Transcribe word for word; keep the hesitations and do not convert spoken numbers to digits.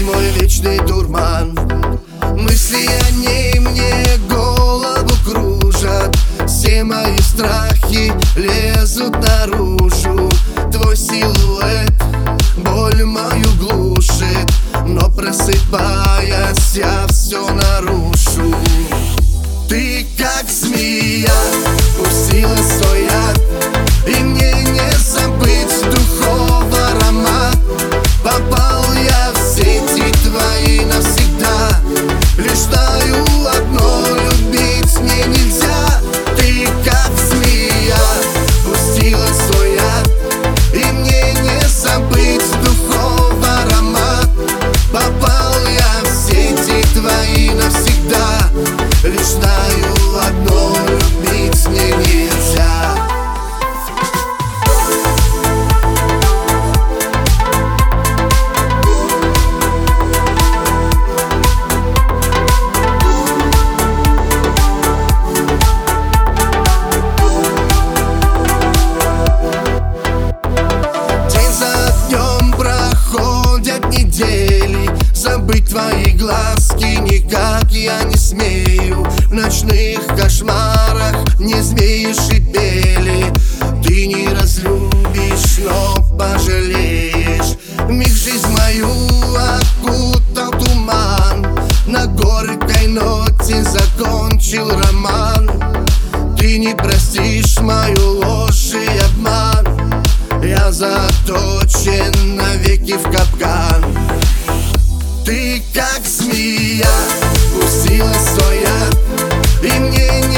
мой вечный дурман. Мысли о ней мне голову кружат, все мои страхи лезут наружу. Твой силуэт боль мою глушит, но просыпаясь, я все нарушу. Ты как змея пустила свой яд, и мне не забыть духов аромат. Попал я в сети твои навсегда, лишь знаю одно: любить мне нельзя. Ты как змея пустила свой яд, и мне не забыть духов аромат. Попал я в сети твои навсегда, лишь знаю одно: любить мне нельзя. Забыть твои глазки никак я не смею. В ночных кошмарах не змеи шипели. Ты не разлюбишь, но пожалеешь. Миг жизнь мою окутал туман, на горькой ноте закончил роман. Ты не простишь мою ложь и обман, я заточен навеки в капкан. Ты как змея пустила свой яд, и мне